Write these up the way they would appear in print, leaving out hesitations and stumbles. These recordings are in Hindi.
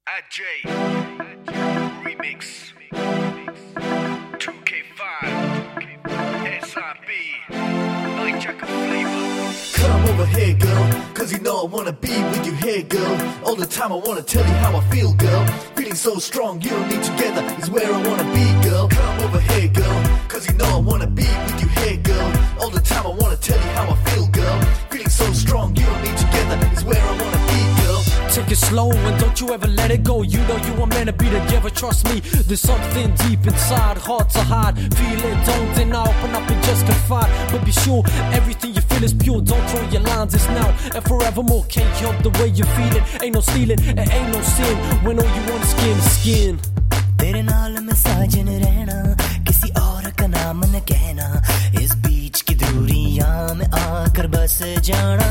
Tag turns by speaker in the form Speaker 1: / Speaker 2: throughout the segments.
Speaker 1: AJ Remix 2K5 SIB Night Jacket Flavor.
Speaker 2: Come over here, girl, cause you know I wanna be with you here, girl. All the time I wanna tell you how I feel, girl. Feeling so strong, you and me together is where I wanna be, girl. Come over here, girl, cause you know I wanna be with you here, girl. All the time I wanna tell you how I feel, girl. Feeling so strong, you and me together is where I wanna be, girl.
Speaker 3: Take it slow and don't you ever let it go. You know you are meant to be together, trust me. There's something deep inside, hard to hide. Feel it, don't deny, open up and just confide. But be sure, everything you feel is pure. Don't throw your lines, it's now and forevermore. Can't help the way you feel it. Ain't no stealing, it ain't no sin. When all you want is skin to skin.
Speaker 4: तेरे नाल मैं साजन रहना, किसी और का नाम न कहना. इस बीच की दूरियां में आकर बस जाना.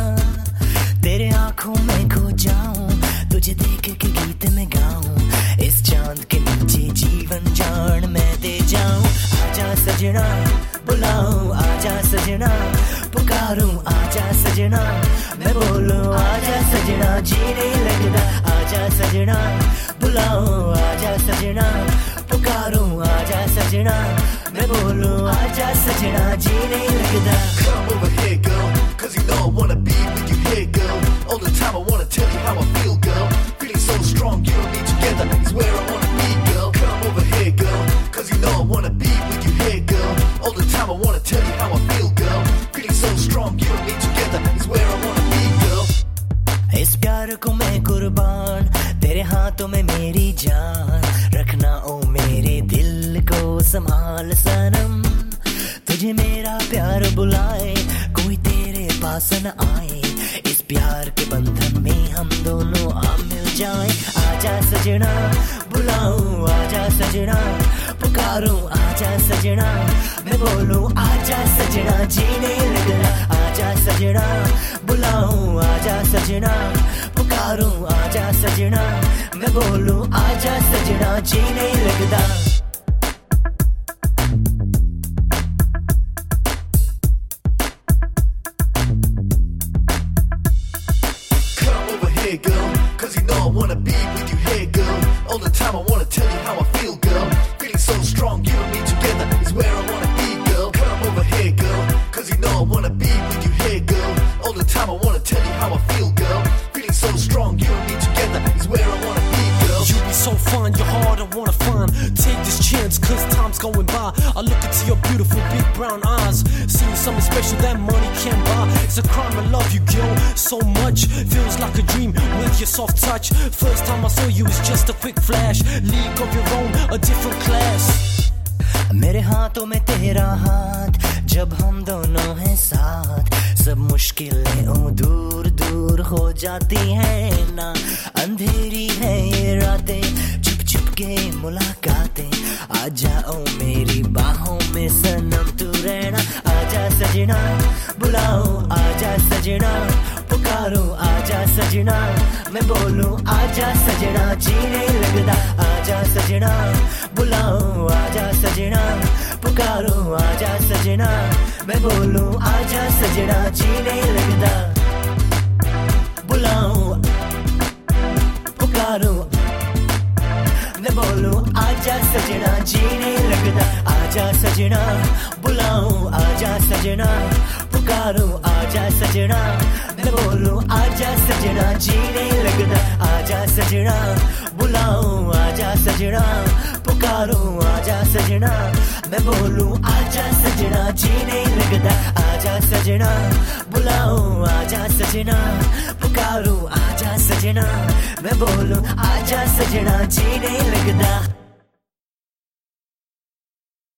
Speaker 4: तेरे आंखों में खो जाऊं, तुझे देख के गीत में गाऊं. इस चांद के नीचे जीवन जान मैं दे जाऊं. आजा सजना बुलाऊं, आजा सजना पुकारूं. आजा सजना मैं बोलूं, आजा सजना जी नहीं लगता. आजा सजना बुलाऊं, आजा सजना पुकारूं. आजा सजना मैं बोलूं, आजा सजना जी नहीं लगता.
Speaker 2: Come over here, girl, cause you know I wanna be with you here, girl. All the time I wanna tell you how I feel, girl. Feeling so strong, you and me together is where I wanna be, girl. Come over here, girl, cause you know I wanna be with you here, girl. All the time I wanna tell you how I feel, girl. Feeling so strong, you and me together is where I wanna be, girl.
Speaker 4: इस प्यार को मैं कुर्बान, तेरे हाथों में मेरी जान. रखना ओ मेरे दिल को संभाल सनम. तुझे मेरा प्यार बुलाए, कोई तेरे पास न आए. इस प्यार के बंधन में हम दोनों आ मिल जाएं. आजा सजना बुलाऊं, आजा सजना पुकारूं. आजा सजना मैं बोलूं, आजा सजना जी नहीं लगता. आजा सजना बुलाऊं, आजा सजना पुकारूं. आजा सजना मैं बोलूं, आजा सजना जी नहीं लगता.
Speaker 2: Hey girl, cause you know I wanna be with you here, girl. All the time I wanna tell you how I feel, girl. Feeling so strong, you and me together is where I wanna be, girl. Come over here, girl, cause you know I wanna be with you here, girl. All the time I wanna tell you how I feel, girl. Feeling so strong, you and me together is where I wanna be, girl.
Speaker 3: You be so fine, you're hard I wanna find. Take this chance, cause time's going by. I look into your beautiful big brown eyes. Seeing something special that money can't buy. It's a crime to love you, girl, so much. Feels like a dream with your soft touch. First time I saw you was just a quick flash. League of your own, a different class.
Speaker 4: मेरे हाथों में तेरा हाथ, जब हम दोनों हैं साथ. सब मुश्किलें ओ दूर दूर हो जाती हैं ना. अंधेरी है ये रातें, चुप चुप के मुलाकातें. आ जाओ मेरी बाहों में सनम तू रहना. आजा सजना बुलाऊं, आजा सजना पुकारूं. आजा सजना मैं बोलूं, आजा सजना जी नहीं लगता. आजा सजना बुलाऊं, आजा सजना पुकारूं. आजा सजना मैं बोलूं, आजा सजना जी नहीं लगता. बुलाऊं पुकारूं मैं बोलूं, आजा सजना जी नहीं लगता. आजा सजना बुलाऊं, आजा सजना पुकारूं. आजा सजना मैं बोलूं, आजा सजना जी नहीं लगता. आजा सजना बुलाऊं, आजा सजना पुकारूं. आजा सजना मैं बोलूं, आजा सजना जी नहीं लगता. आजा सजना बुलाऊं, आजा सजना पुकारूं. आजा सजना मैं बोलूं, आजा सजना जी नहीं लगता.